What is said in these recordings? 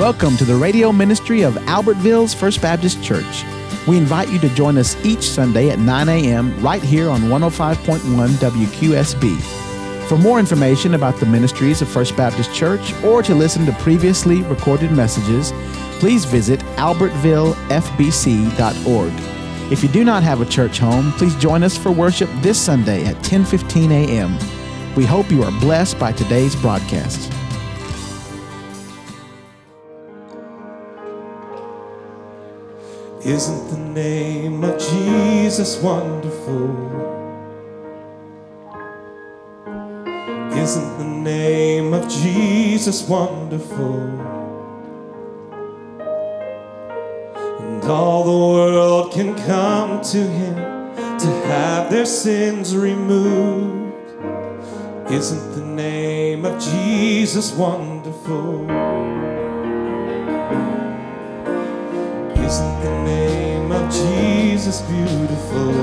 Welcome to the radio ministry of Albertville's First Baptist Church. We invite you to join us each Sunday at 9 a.m. right here on 105.1 WQSB. For more information about the ministries of First Baptist Church or to listen to previously recorded messages, please visit albertvillefbc.org. If you do not have a church home, please join us for worship this Sunday at 10:15 a.m. We hope you are blessed by today's broadcast. Isn't the name of Jesus wonderful? Isn't the name of Jesus wonderful? And all the world can come to Him to have their sins removed. Isn't the name of Jesus wonderful? Isn't the name of Jesus beautiful?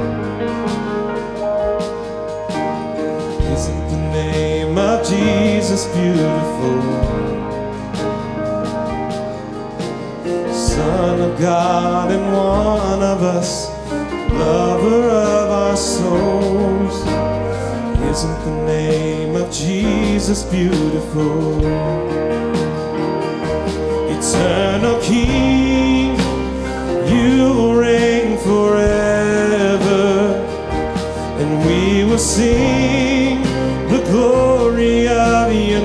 Isn't the name of Jesus beautiful? Son of God and one of us, lover of our souls. Isn't the name of Jesus beautiful? Eternal King, you will reign forever, and we will sing the glory of your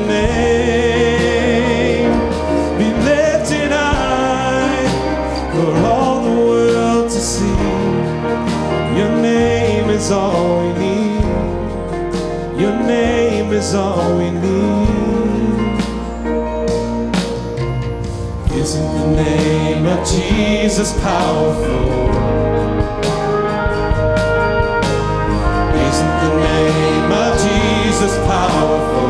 name. Be lifted high for all the world to see. Your name is all we need. Your name is all we need. Isn't the name of Jesus powerful? Isn't the name of Jesus powerful?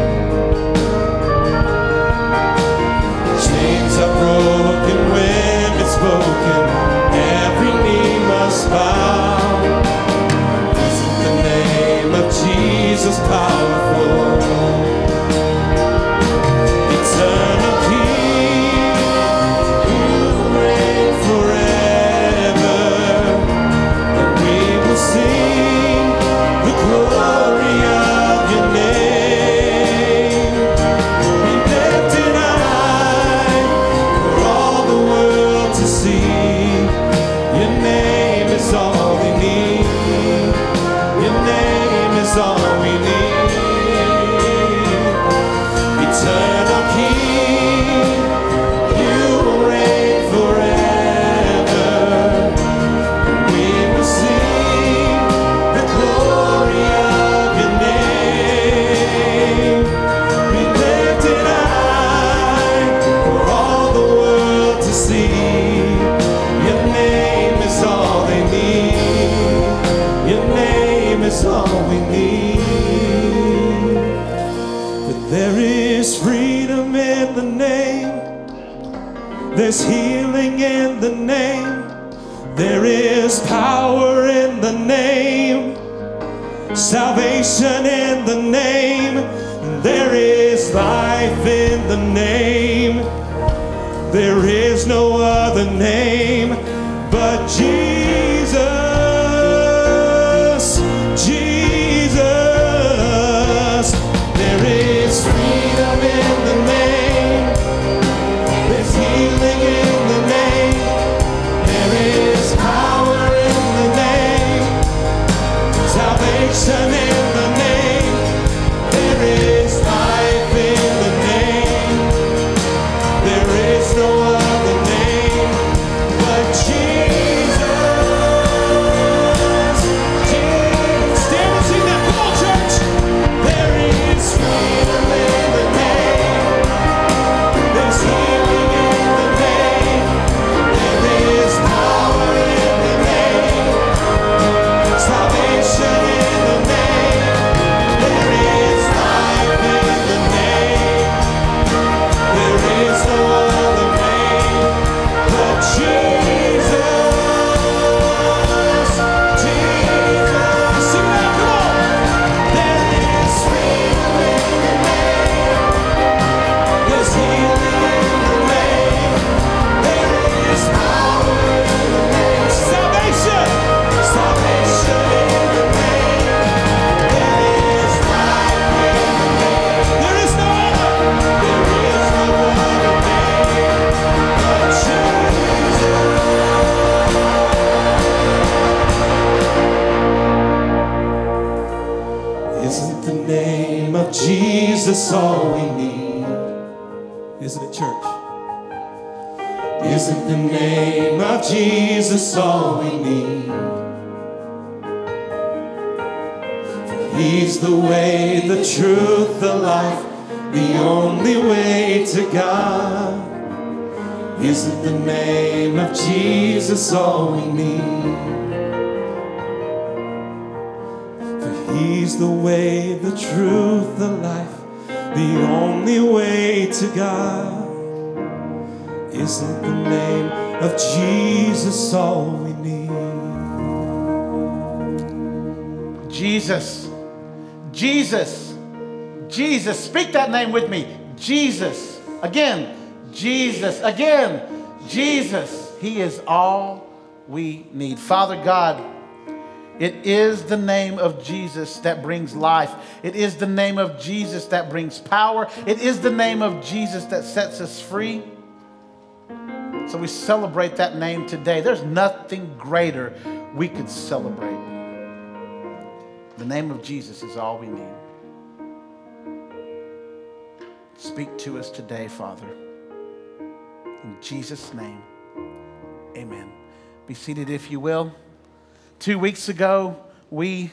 Chains are broken when it's spoken. Every knee must bow. Isn't the name of Jesus powerful? Eternal King, you reign forever, and we will sing the glory of your name. Be lifted high for all the world to see. Your name is all we need. Your name is all we need. Eternal King, you reign forever. We will sing the glory of your name. Be lifted high for all the world to see. Your name is all they need. Your name is all we need. But there is freedom in the name. There's healing in the name. There is power in the name. Salvation in the name. There is life in the name. There is no other name but Jesus. Jesus. There is freedom in the name. There's healing in the name. There is power in the name. Salvation in the name. There is life in the name. There is no other name but Jesus. Jesus all we need? Isn't it, church? Isn't the name of Jesus all we need? For He's the way, the truth, the life, the only way to God. Isn't the name of Jesus all we need? For He's the way, the truth, the life, the only way to God. Isn't the name of Jesus all we need? Jesus, Jesus, Jesus. Speak that name with me. Jesus. Again, Jesus. Again, Jesus. He is all we need. Father God, it is the name of Jesus that brings life. It is the name of Jesus that brings power. It is the name of Jesus that sets us free. So we celebrate that name today. There's nothing greater we could celebrate. The name of Jesus is all we need. Speak to us today, Father. In Jesus' name, amen. Be seated if you will. 2 weeks ago, we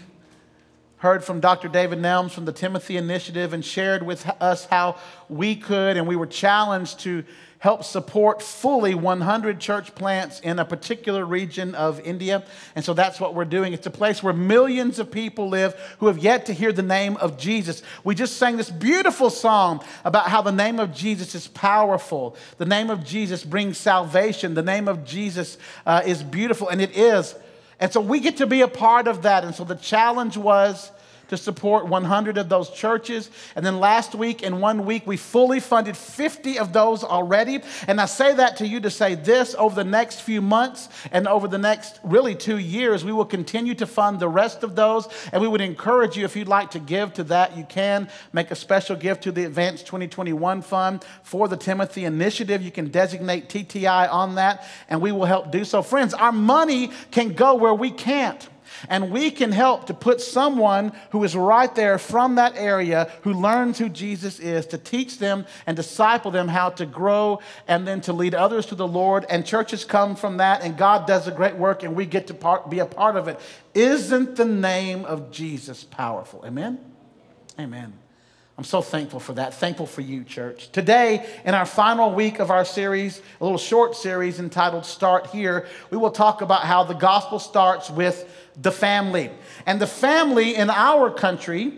heard from Dr. David Nelms from the Timothy Initiative and shared with us how we could, and we were challenged to help support fully 100 church plants in a particular region of India. And so that's what we're doing. It's a place where millions of people live who have yet to hear the name of Jesus. We just sang this beautiful song about how the name of Jesus is powerful. The name of Jesus brings salvation. The name of Jesus is beautiful, and it is. And so we get to be a part of that. And so the challenge was to support 100 of those churches. And then last week, in 1 week, we fully funded 50 of those already. And I say that to you to say this: over the next few months and over the next really 2 years, we will continue to fund the rest of those. And we would encourage you, if you'd like to give to that, you can make a special gift to the Advanced 2021 Fund for the Timothy Initiative. You can designate TTI on that, and we will help do so. Friends, our money can go where we can't. And we can help to put someone who is right there from that area who learns who Jesus is, to teach them and disciple them how to grow and then to lead others to the Lord. And churches come from that, and God does a great work, and we get to be a part of it. Isn't the name of Jesus powerful? Amen? Amen. I'm so thankful for that. Thankful for you, church. Today, in our final week of our series, a little short series entitled Start Here, we will talk about how the gospel starts with the family. And the family in our country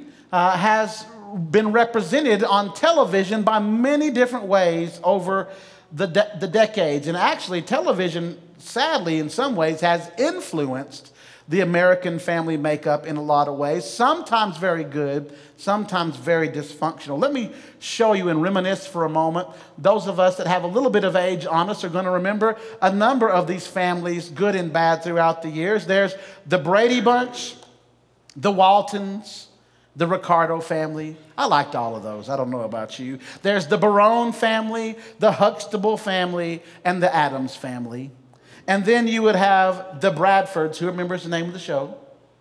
has been represented on television by many different ways over the decades. And actually, television, sadly, in some ways, has influenced the American family makeup in a lot of ways, sometimes very good, sometimes very dysfunctional. Let me show you and reminisce for a moment. Those of us that have a little bit of age on us are going to remember a number of these families, good and bad, throughout the years. There's the Brady Bunch, the Waltons, the Ricardo family. I liked all of those. I don't know about you. There's the Barone family, the Huxtable family, and the Addams family. And then you would have the Bradfords. Who remembers the name of the show?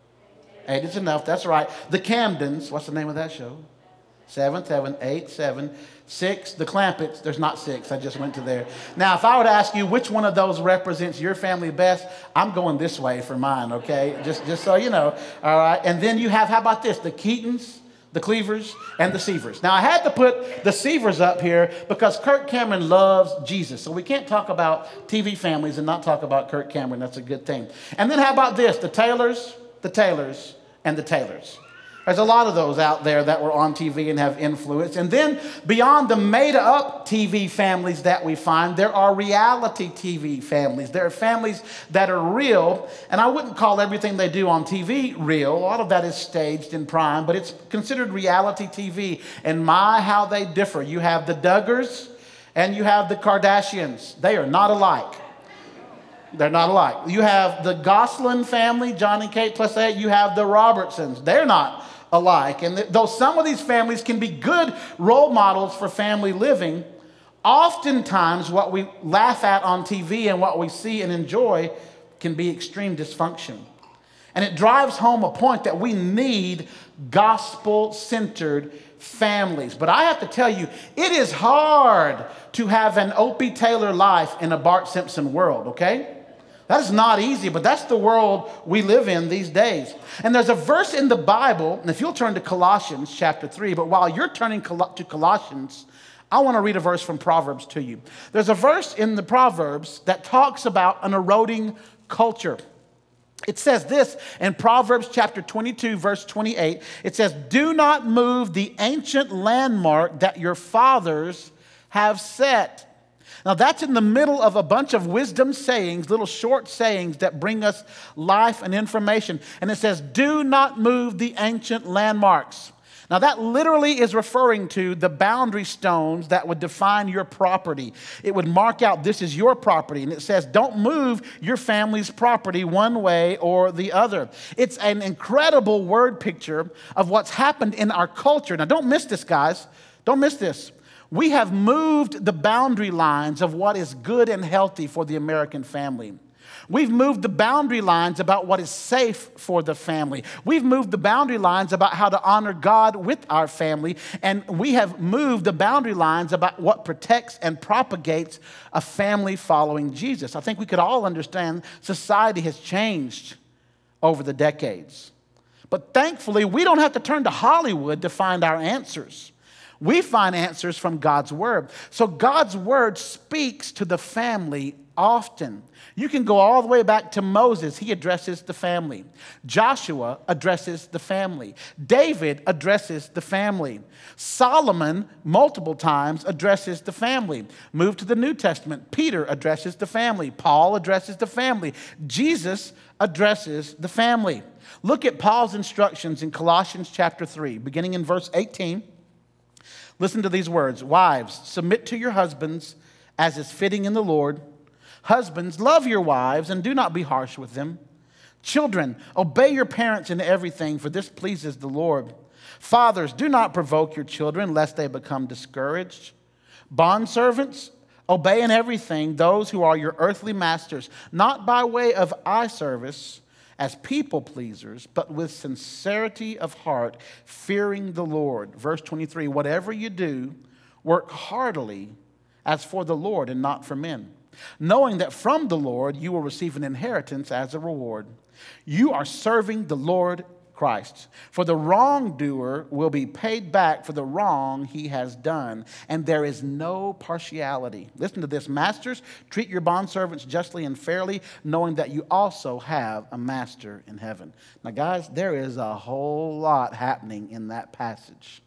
8 is enough. That's right. The Camdens. What's the name of that show? 7, 7, 8, 7, 6. The Clampetts. There's not 6. I just went to there. Now, if I were to ask you which one of those represents your family best, I'm going this way for mine, okay? Just so you know. All right. And then you have, how about this? The Keatons, the Cleavers, and the Seavers. Now, I had to put the Seavers up here because Kirk Cameron loves Jesus. So we can't talk about TV families and not talk about Kirk Cameron. That's a good thing. And then how about this? The Taylors, and the Taylors. There's a lot of those out there that were on TV and have influence. And then beyond the made-up TV families that we find, there are reality TV families. There are families that are real, and I wouldn't call everything they do on TV real. A lot of that is staged in prime, but it's considered reality TV. And my, how they differ. You have the Duggars and you have the Kardashians. They are not alike. They're not alike. You have the Gosselin family, John and Kate plus 8. You have the Robertsons. They're not alike. And though some of these families can be good role models for family living, oftentimes what we laugh at on TV and what we see and enjoy can be extreme dysfunction. And it drives home a point that we need gospel-centered families. But I have to tell you, it is hard to have an Opie Taylor life in a Bart Simpson world, okay? That is not easy, but that's the world we live in these days. And there's a verse in the Bible, and if you'll turn to Colossians chapter 3, but while you're turning to Colossians, I want to read a verse from Proverbs to you. There's a verse in the Proverbs that talks about an eroding culture. It says this in Proverbs chapter 22, verse 28. It says, "Do not move the ancient landmark that your fathers have set." Now, that's in the middle of a bunch of wisdom sayings, little short sayings that bring us life and information. And it says, "Do not move the ancient landmarks." Now, that literally is referring to the boundary stones that would define your property. It would mark out, this is your property. And it says, don't move your family's property one way or the other. It's an incredible word picture of what's happened in our culture. Now, don't miss this, guys. Don't miss this. We have moved the boundary lines of what is good and healthy for the American family. We've moved the boundary lines about what is safe for the family. We've moved the boundary lines about how to honor God with our family. And we have moved the boundary lines about what protects and propagates a family following Jesus. I think we could all understand society has changed over the decades. But thankfully, we don't have to turn to Hollywood to find our answers. We find answers from God's Word. So God's Word speaks to the family often. You can go all the way back to Moses. He addresses the family. Joshua addresses the family. David addresses the family. Solomon, multiple times, addresses the family. Move to the New Testament. Peter addresses the family. Paul addresses the family. Jesus addresses the family. Look at Paul's instructions in Colossians chapter 3, beginning in verse 18. Listen to these words. "Wives, submit to your husbands as is fitting in the Lord. Husbands, love your wives and do not be harsh with them. Children, obey your parents in everything, for this pleases the Lord. Fathers, do not provoke your children, lest they become discouraged. Bondservants, obey in everything those who are your earthly masters, not by way of eye service as people pleasers, but with sincerity of heart, fearing the Lord." Verse 23, "Whatever you do, work heartily as for the Lord and not for men, knowing that from the Lord you will receive an inheritance as a reward. You are serving the Lord Christ. For the wrongdoer will be paid back for the wrong he has done, and there is no partiality." Listen to this. "Masters, treat your bondservants justly and fairly, knowing that you also have a master in heaven." Now, guys, there is a whole lot happening in that passage.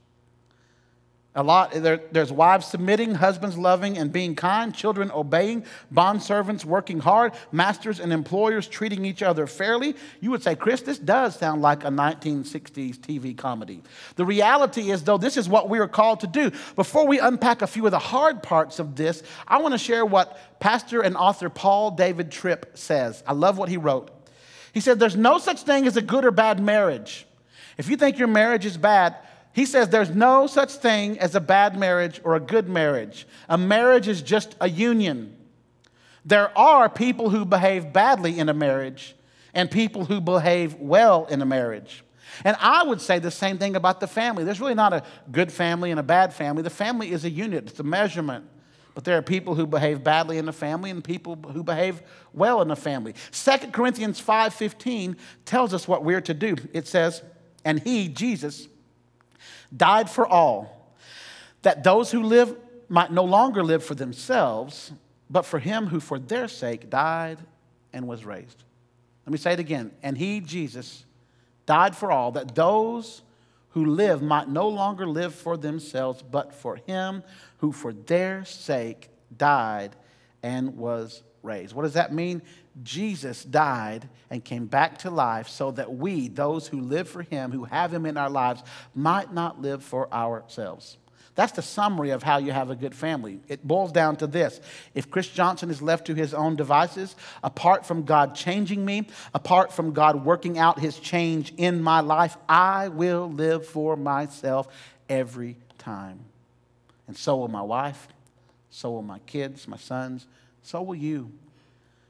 There's wives submitting, husbands loving and being kind, children obeying, bondservants working hard, masters and employers treating each other fairly. You would say, Chris, this does sound like a 1960s TV comedy. The reality is, though, this is what we are called to do. Before we unpack a few of the hard parts of this, I want to share what pastor and author Paul David Tripp says. I love what he wrote. He said, "There's no such thing as a good or bad marriage. If you think your marriage is bad," he says, "there's no such thing as a bad marriage or a good marriage. A marriage is just a union. There are people who behave badly in a marriage and people who behave well in a marriage." And I would say the same thing about the family. There's really not a good family and a bad family. The family is a unit. It's a measurement. But there are people who behave badly in the family and people who behave well in the family. 2 Corinthians 5:15 tells us what we're to do. It says, "And he, Jesus, died for all, that those who live might no longer live for themselves, but for him who for their sake died and was raised." Let me say it again. "And he, Jesus, died for all, that those who live might no longer live for themselves, but for him who for their sake died and was raised." What does that mean? Jesus died and came back to life so that we, those who live for him, who have him in our lives, might not live for ourselves. That's the summary of how you have a good family. It boils down to this. If Chris Johnson is left to his own devices, apart from God changing me, apart from God working out his change in my life, I will live for myself every time. And so will my wife, so will my kids, my sons, so will you.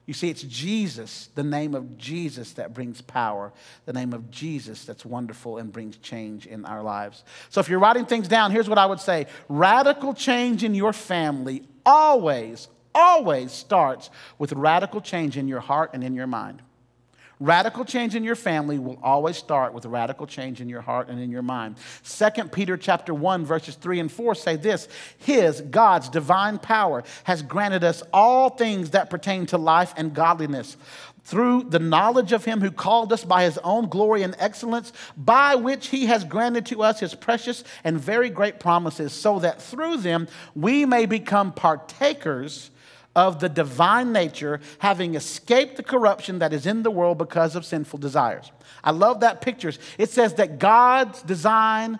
You see, it's Jesus, the name of Jesus, that brings power. The name of Jesus that's wonderful and brings change in our lives. So if you're writing things down, here's what I would say. Radical change in your family always starts with radical change in your heart and in your mind. Radical change in your family will always start with radical change in your heart and in your mind. 2 Peter chapter 1, verses 3 and 4 say this: God's divine power has granted us all things that pertain to life and godliness, through the knowledge of him who called us by his own glory and excellence, by which he has granted to us his precious and very great promises, so that through them we may become partakers of the divine nature, having escaped the corruption that is in the world because of sinful desires. I love that picture. It says that God's divine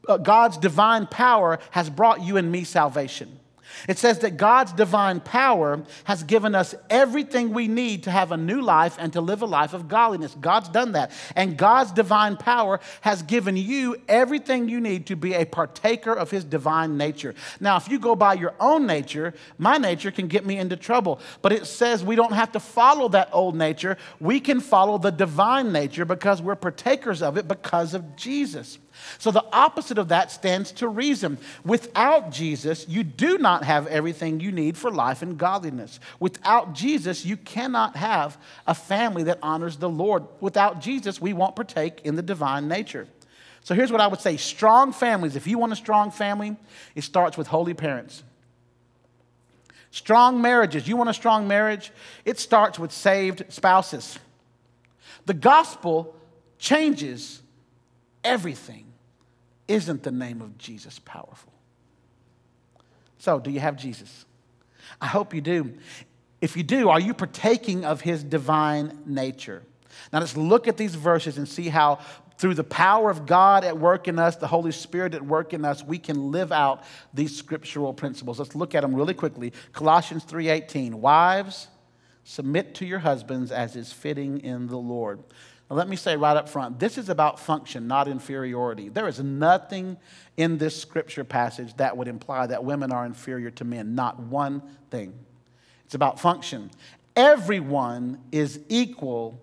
power has brought you and me salvation. It says that God's divine power has given us everything we need to have a new life and to live a life of godliness. God's done that. And God's divine power has given you everything you need to be a partaker of his divine nature. Now, if you go by your own nature, my nature can get me into trouble. But it says we don't have to follow that old nature. We can follow the divine nature because we're partakers of it because of Jesus. So the opposite of that stands to reason. Without Jesus, you do not have everything you need for life and godliness. Without Jesus, you cannot have a family that honors the Lord. Without Jesus, we won't partake in the divine nature. So here's what I would say. Strong families, if you want a strong family, it starts with holy parents. Strong marriages, you want a strong marriage? It starts with saved spouses. The gospel changes everything. Isn't the name of Jesus powerful? So, do you have Jesus? I hope you do. If you do, are you partaking of his divine nature? Now, let's look at these verses and see how through the power of God at work in us, the Holy Spirit at work in us, we can live out these scriptural principles. Let's look at them really quickly. Colossians 3:18, wives, submit to your husbands as is fitting in the Lord. Now, let me say right up front, this is about function, not inferiority. There is nothing in this scripture passage that would imply that women are inferior to men. Not one thing. It's about function. Everyone is equal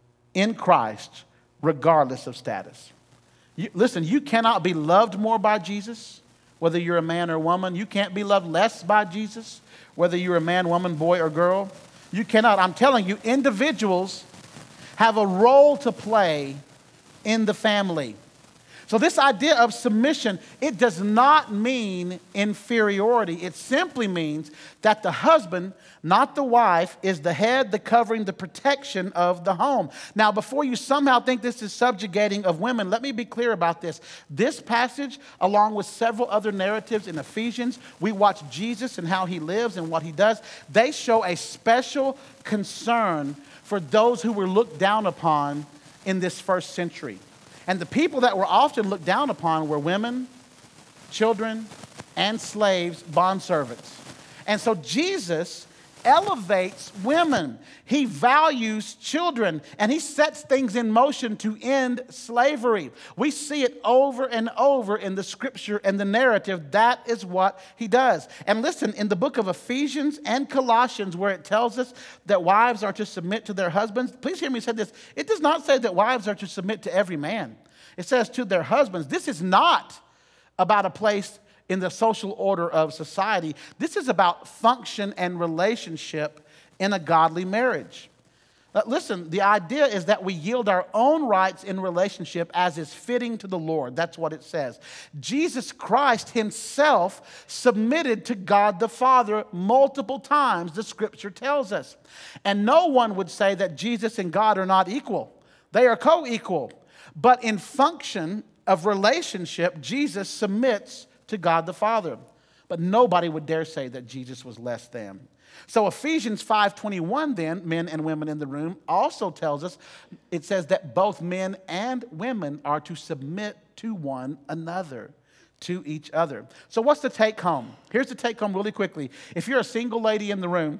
in Christ, regardless of status. Listen, you cannot be loved more by Jesus, whether you're a man or woman. You can't be loved less by Jesus, whether you're a man, woman, boy, or girl. You cannot. I'm telling you, individuals have a role to play in the family. So this idea of submission, it does not mean inferiority. It simply means that the husband, not the wife, is the head, the covering, the protection of the home. Now, before you somehow think this is subjugating of women, let me be clear about this. This passage, along with several other narratives in Ephesians, we watch Jesus and how he lives and what he does. They show a special concern for those who were looked down upon in this first century. And the people that were often looked down upon were women, children, and slaves, bondservants. And so Jesus elevates women. He values children, and he sets things in motion to end slavery. We see it over and over in the scripture and the narrative. That is what he does. And listen, in the book of Ephesians and Colossians, where it tells us that wives are to submit to their husbands, please hear me say this. It does not say that wives are to submit to every man. It says to their husbands. This is not about a place in the social order of society. This is about function and relationship in a godly marriage. Listen, the idea is that we yield our own rights in relationship as is fitting to the Lord. That's what it says. Jesus Christ himself submitted to God the Father multiple times, the scripture tells us. And no one would say that Jesus and God are not equal. They are co-equal. But in function of relationship, Jesus submits to God the Father. But nobody would dare say that Jesus was less than. So Ephesians 5:21 then, men and women in the room, also tells us, it says that both men and women are to submit to one another, to each other. So what's the take home? Here's the take home really quickly. If you're a single lady in the room,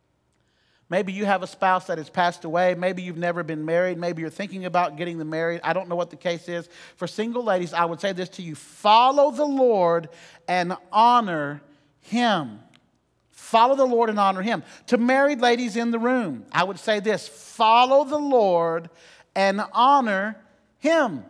maybe you have a spouse that has passed away. Maybe you've never been married. Maybe you're thinking about getting married. I don't know what the case is. For single ladies, I would say this to you. Follow the Lord and honor him. Follow the Lord and honor him. To married ladies in the room, I would say this: follow the Lord and honor him.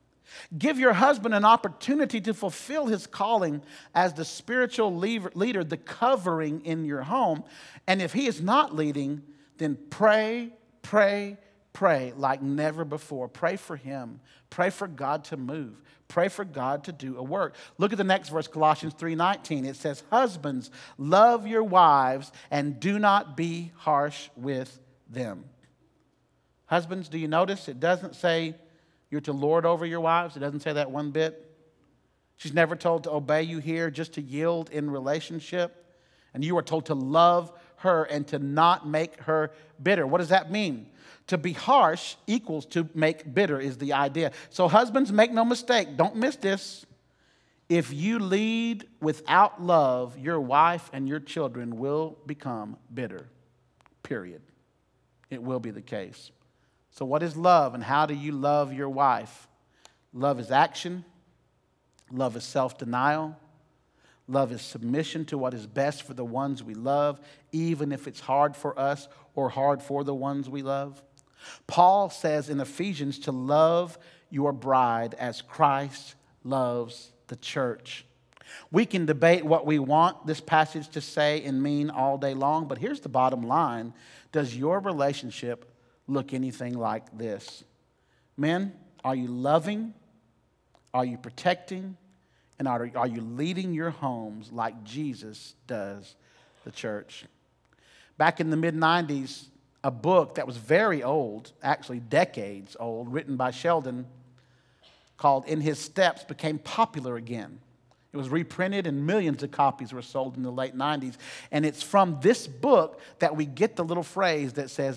Give your husband an opportunity to fulfill his calling as the spiritual leader, the covering in your home. And if he is not leading, then pray, pray, pray like never before. Pray for him. Pray for God to move. Pray for God to do a work. Look at the next verse, Colossians 3:19. It says, husbands, love your wives and do not be harsh with them. Husbands, do you notice it doesn't say you're to lord over your wives? It doesn't say that one bit. She's never told to obey you here, just to yield in relationship. And you are told to love her and to not make her bitter. What does that mean? To be harsh equals to make bitter is the idea. So husbands, make no mistake. Don't miss this. If you lead without love, your wife and your children will become bitter. Period. It will be the case. So what is love and how do you love your wife? Love is action. Love is self-denial. Love is submission to what is best for the ones we love, even if it's hard for us or hard for the ones we love. Paul says in Ephesians to love your bride as Christ loves the church. We can debate what we want this passage to say and mean all day long, but here's the bottom line. Does your relationship look anything like this? Men, are you loving? Are you protecting? And are you leading your homes like Jesus does the church? Back in the mid-90s, a book that was very old, actually decades old, written by Sheldon, called In His Steps, became popular again. It was reprinted and millions of copies were sold in the late 90s. And it's from this book that we get the little phrase that says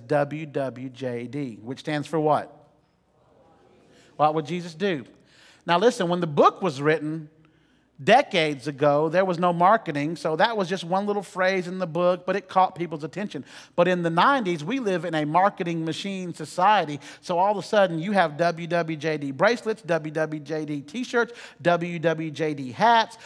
WWJD, which stands for what? What would Jesus do? Now listen, when the book was written decades ago, there was no marketing, so that was just one little phrase in the book, but it caught people's attention. But in the 90s, we live in a marketing machine society, so all of a sudden you have WWJD bracelets, WWJD t-shirts, WWJD hats,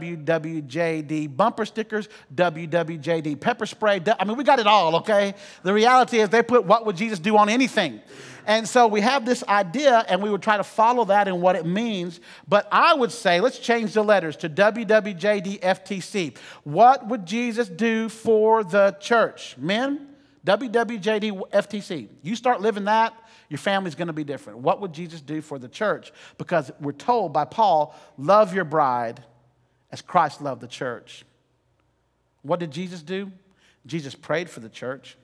WWJD bumper stickers, WWJD pepper spray. I mean, we got it all, okay? The reality is they put what would Jesus do on anything. And so we have this idea, and we would try to follow that and what it means. But I would say, let's change the letters to WWJD-FTC. What would Jesus do for the church? Men, WWJD-FTC. You start living that, your family's going to be different. What would Jesus do for the church? Because we're told by Paul, love your bride as Christ loved the church. What did Jesus do? Jesus prayed for the church.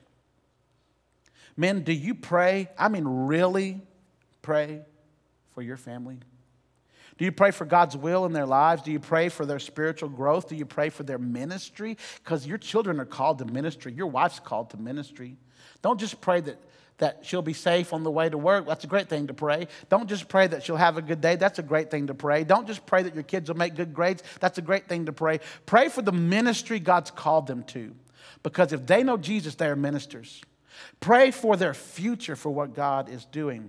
Men, do you pray? I mean, really pray for your family? Do you pray for God's will in their lives? Do you pray for their spiritual growth? Do you pray for their ministry? Because your children are called to ministry. Your wife's called to ministry. Don't just pray that she'll be safe on the way to work. That's a great thing to pray. Don't just pray that she'll have a good day. That's a great thing to pray. Don't just pray that your kids will make good grades. That's a great thing to pray. Pray for the ministry God's called them to. Because if they know Jesus, they are ministers. Pray for their future, for what God is doing.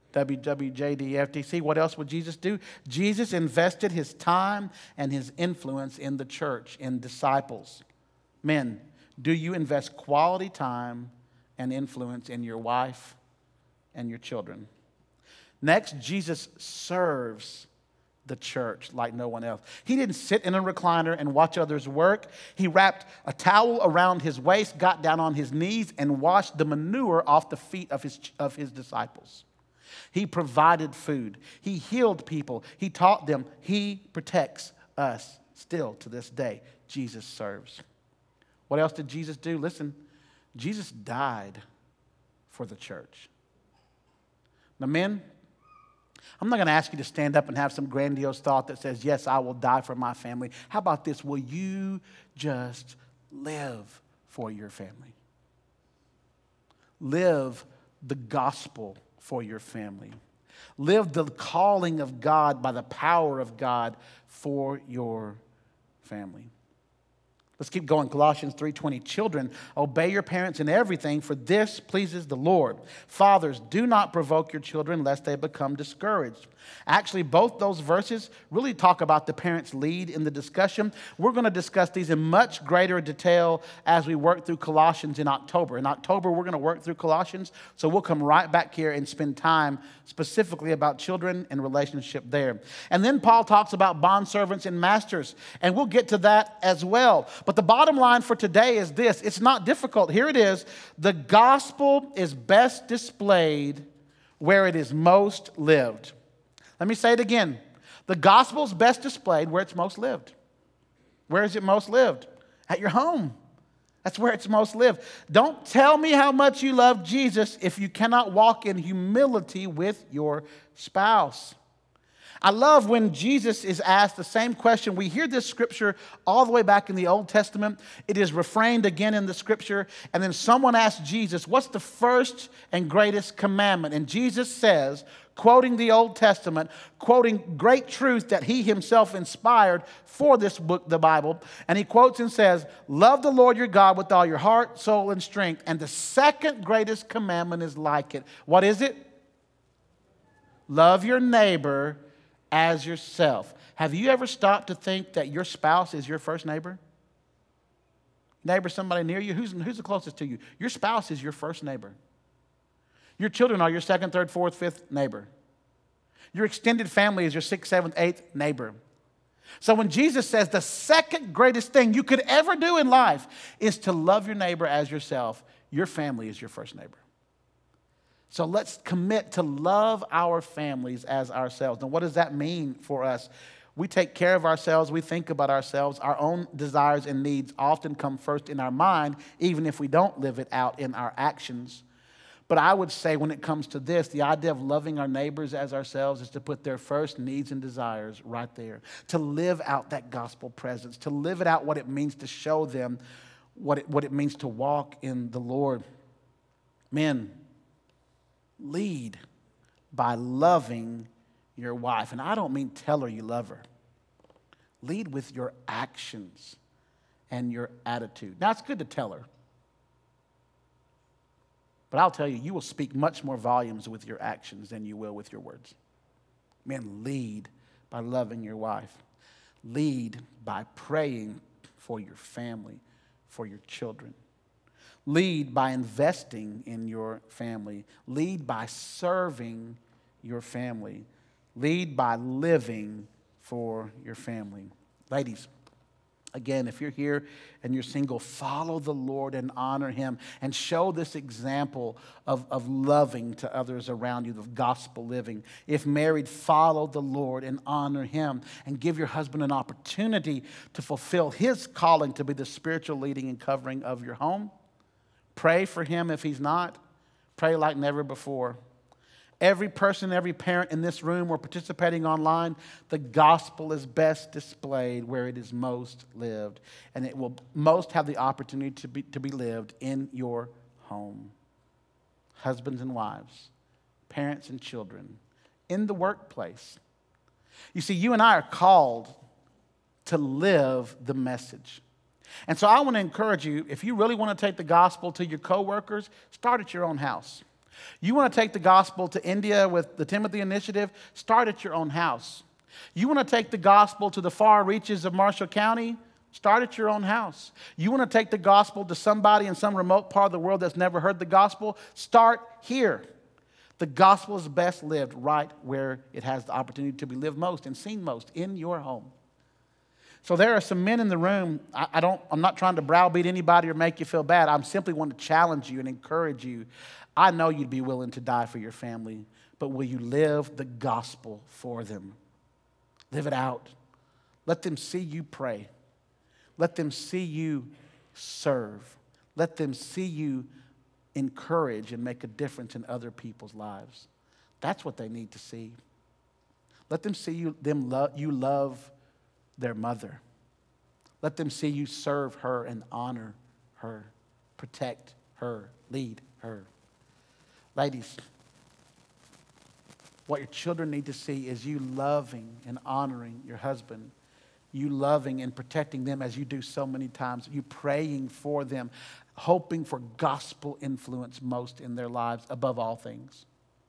WWJD-FTC. What else would Jesus do? Jesus invested his time and his influence in the church, in disciples. Men, do you invest quality time and influence in your wife and your children? Next, Jesus serves the church like no one else. He didn't sit in a recliner and watch others work. He wrapped a towel around his waist, got down on his knees, and washed the manure off the feet of his disciples. He provided food. He healed people. He taught them. He protects us still to this day. Jesus serves. What else did Jesus do? Listen, Jesus died for the church. Now, men, I'm not going to ask you to stand up and have some grandiose thought that says, yes, I will die for my family. How about this? Will you just live for your family? Live the gospel for your family. Live the calling of God by the power of God for your family. Let's keep going. Colossians 3:20. Children, obey your parents in everything, for this pleases the Lord. Fathers, do not provoke your children lest they become discouraged. Actually, both those verses really talk about the parents' lead in the discussion. We're going to discuss these in much greater detail as we work through Colossians in October. In October, we're going to work through Colossians, so we'll come right back here and spend time specifically about children and relationship there. And then Paul talks about bondservants and masters, and we'll get to that as well. But the bottom line for today is this. It's not difficult. Here it is. The gospel is best displayed where it is most lived. Let me say it again. The gospel is best displayed where it's most lived. Where is it most lived? At your home. That's where it's most lived. Don't tell me how much you love Jesus if you cannot walk in humility with your spouse. I love when Jesus is asked the same question. We hear this scripture all the way back in the Old Testament. It is refrained again in the scripture. And then someone asks Jesus, what's the first and greatest commandment? And Jesus says, quoting the Old Testament, quoting great truth that he himself inspired for this book, the Bible. And he quotes and says, love the Lord your God with all your heart, soul, and strength. And the second greatest commandment is like it. What is it? Love your neighbor as yourself. Have you ever stopped to think that your spouse is your first neighbor? Neighbor, somebody near you? Who's the closest to you? Your spouse is your first neighbor. Your children are your second, third, fourth, fifth neighbor. Your extended family is your sixth, seventh, eighth neighbor. So when Jesus says the second greatest thing you could ever do in life is to love your neighbor as yourself, your family is your first neighbor. So let's commit to love our families as ourselves. Now, what does that mean for us? We take care of ourselves. We think about ourselves. Our own desires and needs often come first in our mind, even if we don't live it out in our actions. But I would say when it comes to this, the idea of loving our neighbors as ourselves is to put their first needs and desires right there, to live out that gospel presence, to live it out what it means to show them what it means to walk in the Lord. Men, lead by loving your wife. And I don't mean tell her you love her. Lead with your actions and your attitude. Now, it's good to tell her. But I'll tell you, you will speak much more volumes with your actions than you will with your words. Men, lead by loving your wife. Lead by praying for your family, for your children. Lead by investing in your family. Lead by serving your family. Lead by living for your family. Ladies, again, if you're here and you're single, follow the Lord and honor him and show this example of loving to others around you, of gospel living. If married, follow the Lord and honor him and give your husband an opportunity to fulfill his calling to be the spiritual leading and covering of your home. Pray for him if he's not. Pray like never before. Every person, every parent in this room or participating online, the gospel is best displayed where it is most lived. And it will most have the opportunity to be lived in your home. Husbands and wives, parents and children, in the workplace. You see, you and I are called to live the message. And so I want to encourage you, if you really want to take the gospel to your coworkers, start at your own house. You want to take the gospel to India with the Timothy Initiative, start at your own house. You want to take the gospel to the far reaches of Marshall County, start at your own house. You want to take the gospel to somebody in some remote part of the world that's never heard the gospel, start here. The gospel is best lived right where it has the opportunity to be lived most and seen most, in your home. So there are some men in the room. I'm not trying to browbeat anybody or make you feel bad. I simply want to challenge you and encourage you. I know you'd be willing to die for your family, but will you live the gospel for them? Live it out. Let them see you pray. Let them see you serve. Let them see you encourage and make a difference in other people's lives. That's what they need to see. Let them see you love their mother. Let them see you serve her and honor her, protect her, lead her. Ladies, what your children need to see is you loving and honoring your husband you loving and protecting them as you do so many times, you praying for them, hoping for gospel influence most in their lives above all things.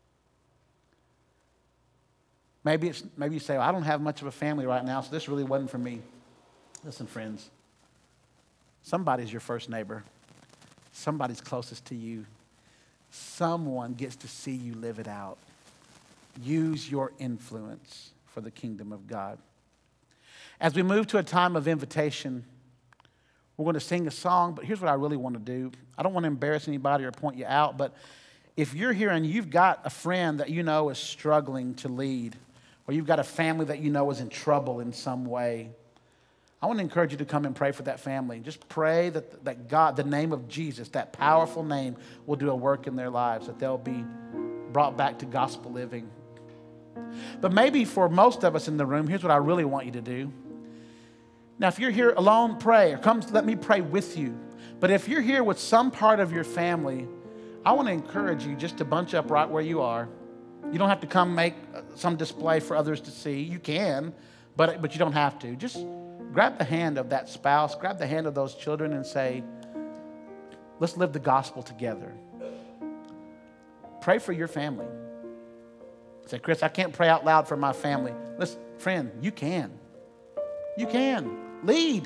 Maybe you say, well, I don't have much of a family right now, so this really wasn't for me. Listen, friends, somebody's your first neighbor. Somebody's closest to you. Someone gets to see you live it out. Use your influence for the kingdom of God. As we move to a time of invitation, we're going to sing a song, but here's what I really want to do. I don't want to embarrass anybody or point you out, but if you're here and you've got a friend that you know is struggling to lead, or you've got a family that you know is in trouble in some way, I want to encourage you to come and pray for that family. Just pray that God, the name of Jesus, that powerful name, will do a work in their lives, that they'll be brought back to gospel living. But maybe for most of us in the room, here's what I really want you to do. Now, if you're here alone, pray, or come let me pray with you. But if you're here with some part of your family, I want to encourage you just to bunch up right where you are. You don't have to come make some display for others to see. You can, but you don't have to. Just grab the hand of that spouse, grab the hand of those children and say, let's live the gospel together. Pray for your family. Say, Chris, I can't pray out loud for my family. Listen, friend, you can. You can. Lead.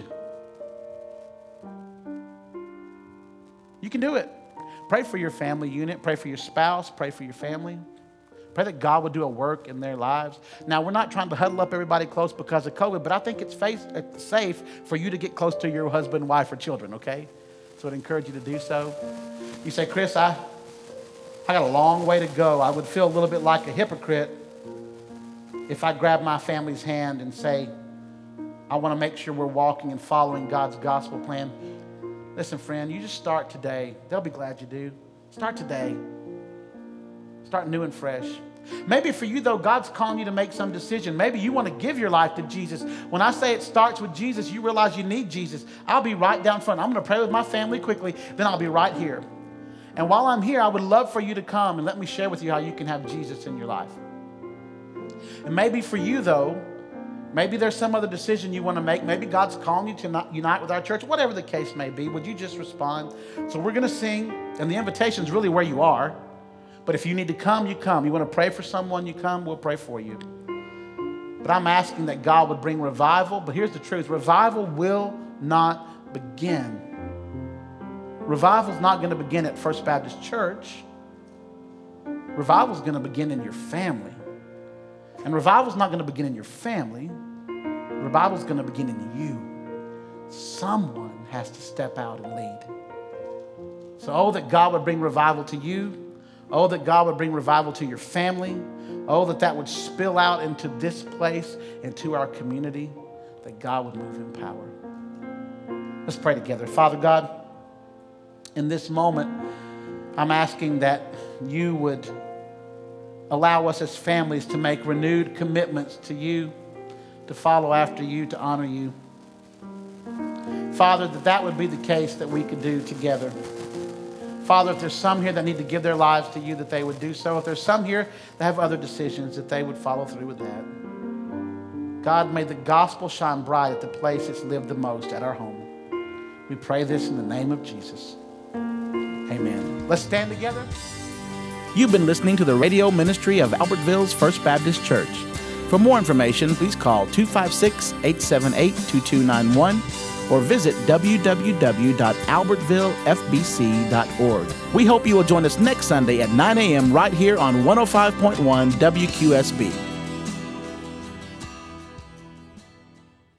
You can do it. Pray for your family unit. Pray for your spouse. Pray for your family. Pray that God would do a work in their lives. Now, we're not trying to huddle up everybody close because of COVID, but I think it's safe for you to get close to your husband, wife, or children, okay? So I'd encourage you to do so. You say, Chris, I got a long way to go. I would feel a little bit like a hypocrite if I grab my family's hand and say, I want to make sure we're walking and following God's gospel plan. Listen, friend, you just start today. They'll be glad you do. Start today. Start new and fresh. Maybe for you, though, God's calling you to make some decision. Maybe you want to give your life to Jesus. When I say it starts with Jesus, you realize you need Jesus. I'll be right down front. I'm going to pray with my family quickly, then I'll be right here. And while I'm here, I would love for you to come and let me share with you how you can have Jesus in your life. And maybe for you, though, maybe there's some other decision you want to make. Maybe God's calling you to not unite with our church. Whatever the case may be, would you just respond? So we're going to sing, and the invitation's really where you are. But if you need to come, you come. You want to pray for someone, you come, we'll pray for you. But I'm asking that God would bring revival. But here's the truth. Revival will not begin. Revival's not going to begin at First Baptist Church. Revival's going to begin in your family. And revival's not going to begin in your family. Revival's going to begin in you. Someone has to step out and lead. So, oh, that God would bring revival to you. Oh, that God would bring revival to your family. Oh, that would spill out into this place, into our community, that God would move in power. Let's pray together. Father God, in this moment, I'm asking that you would allow us as families to make renewed commitments to you, to follow after you, to honor you. Father, that would be the case that we could do together. Father, if there's some here that need to give their lives to you, that they would do so. If there's some here that have other decisions, that they would follow through with that. God, may the gospel shine bright at the place it's lived the most, at our home. We pray this in the name of Jesus. Amen. Let's stand together. You've been listening to the radio ministry of Albertville's First Baptist Church. For more information, please call 256-878-2291 or visit www.albertvillefbc.org. We hope you will join us next Sunday at 9 a.m. right here on 105.1 WQSB.